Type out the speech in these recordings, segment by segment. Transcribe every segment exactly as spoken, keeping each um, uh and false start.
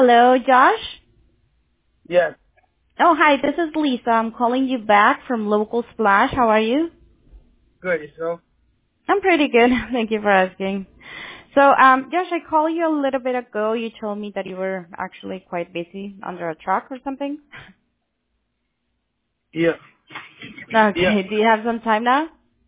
hello, Josh. Yes. Oh, hi, this is Lisa. I'm calling you back from Local Splash. How are you? Good. Yourself? I'm pretty good. Thank you for asking. So, um, Josh, I called you a little bit ago. You told me that you were actually quite busy under a truck or something. Yeah. Yeah. Okay, do you have some time now?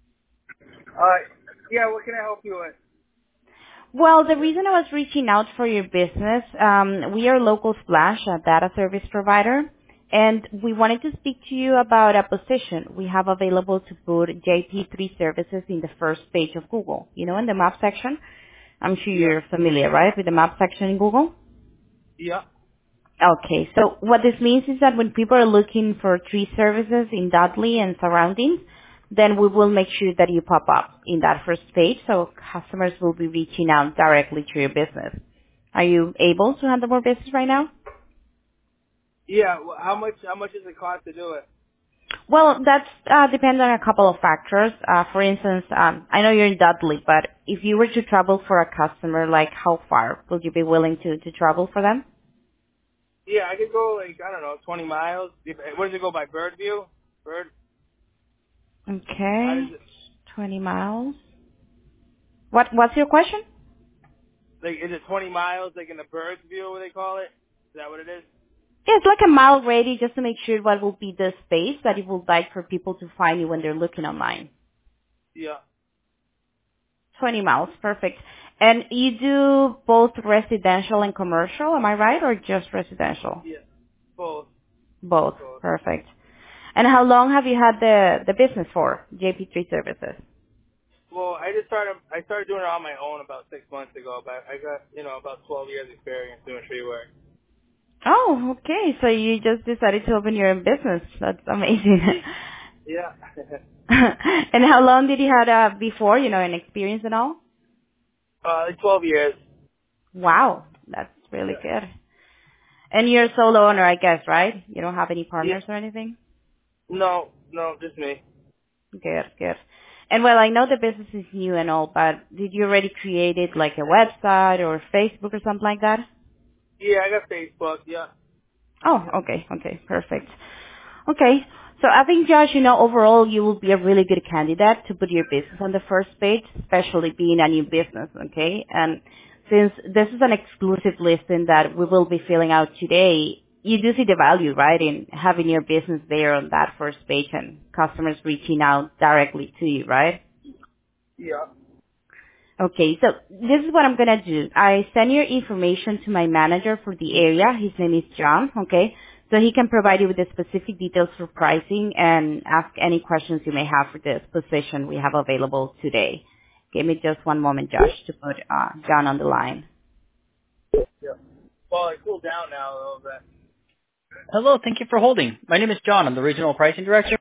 Uh, yeah. What can I help you with? Well, the reason I was reaching out for your business, um, we are Local Splash, a data service provider, and we wanted to speak to you about a position we have available to put J P three services in the first page of Google. You know, in the map section. I'm sure Yeah. you're familiar, right, with the map section in Google? Yeah. Okay, so what this means is that when people are looking for tree services in Dudley and surroundings, then we will make sure that you pop up in that first page, so customers will be reaching out directly to your business. Are you able to handle more business right now? Yeah. Well, how much? How much does it cost to do it? Well, that uh, depends on a couple of factors. Uh, for instance, um, I know you're in Dudley, but if you were to travel for a customer, like how far would you be willing to, to travel for them? Yeah, I could go like I don't know, twenty miles. If, where does it go by bird view? Bird? How does Okay, it? twenty miles. What What's your question? Like, is it twenty miles? Like in the bird's view, what they call it? Is that what it is? Yeah, it's like a mile radius just to make sure what will be the space that you would like for people to find you when they're looking online. Yeah. twenty miles, perfect. And you do both residential and commercial, am I right, or just residential? Yeah. Both. Both, Both. perfect. And how long have you had the, the business for, J P three Services? Well, I just started. I started doing it on my own about six months ago, but I got you know about twelve years experience doing tree work. Oh, okay, so you just decided to open your own business. That's amazing. Ye- Yeah. And how long did you have uh, before, you know, an experience and all? uh, like twelve years. Wow, that's really Yeah. good. And you're a solo owner, I guess, right? You don't have any Yeah. partners or anything? No, no, just me. Good, good. And well, I know the business is new and all, but did you already create it like a website or Facebook or something like that? Yeah, I got Facebook. Yeah. Oh, okay, okay, perfect. Okay, so I think Josh, you know, overall you will be a really good candidate to put your business on the first page, especially being a new business, okay? And since this is an exclusive listing that we will be filling out today, you do see the value, right, in having your business there on that first page and customers reaching out directly to you, right? Yeah. Okay, so this is what I'm gonna do. I send your information to my manager for the area. His name is John, okay? So he can provide you with the specific details for pricing and ask any questions you may have for this position we have available today. Give me just one moment, Josh, to put uh, John on the line. Yeah. Well, it cooled down now a little bit. Hello, thank you for holding. My name is John. I'm the regional pricing director.